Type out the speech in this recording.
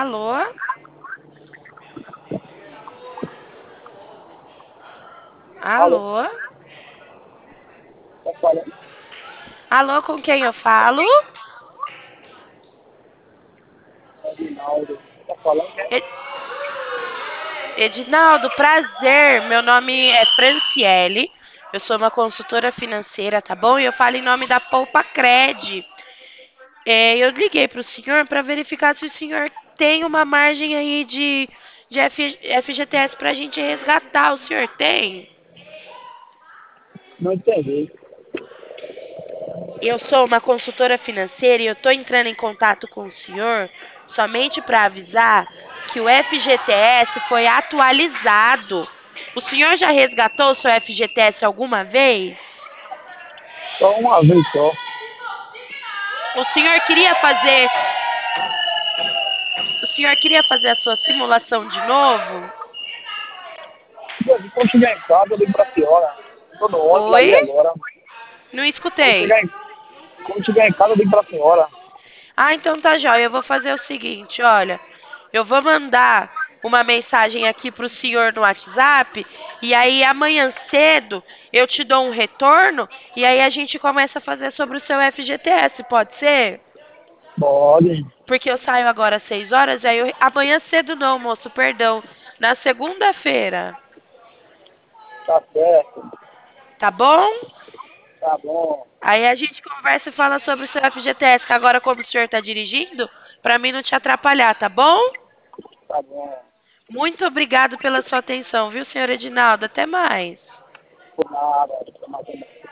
Alô? Alô, Alô? tá falando? Alô, com quem eu falo? Reginaldo. Tá falando, né? E- Edinaldo, prazer. Meu nome é Franciele. Eu sou uma consultora financeira, tá bom? E eu falo em nome da Poupa Cred. Eu liguei para o senhor para verificar se o senhor tem uma margem aí de FGTS para a gente resgatar. O senhor tem? Não entendi. Eu sou uma consultora financeira e eu estou entrando em contato com o senhor somente para avisar que o FGTS foi atualizado. O senhor já resgatou o seu FGTS alguma vez? Só uma vez só. O senhor queria fazer, o senhor queria fazer a sua simulação de novo? Quando chegar em casa, eu ligo pra senhora. Tô no ônibus Oi? ali agora. Não Quando escutei. chegar em, quando chegar em casa, eu ligo pra senhora. Ah, então tá jóia. Eu vou fazer o seguinte, olha, eu vou mandar uma mensagem aqui pro senhor no WhatsApp e aí amanhã cedo eu te dou um retorno e aí a gente começa a fazer sobre o seu FGTS, pode ser? Pode. Porque eu saio agora às 6 horas, aí amanhã cedo não, moço, perdão. Na segunda-feira, Tá certo. tá bom? Tá bom. Aí a gente conversa e fala sobre o seu FGTS, que agora como o senhor tá dirigindo, pra mim não te atrapalhar, tá bom? Tá bom. Muito obrigado pela sua atenção, viu, senhor Edinaldo? Até mais. Por nada.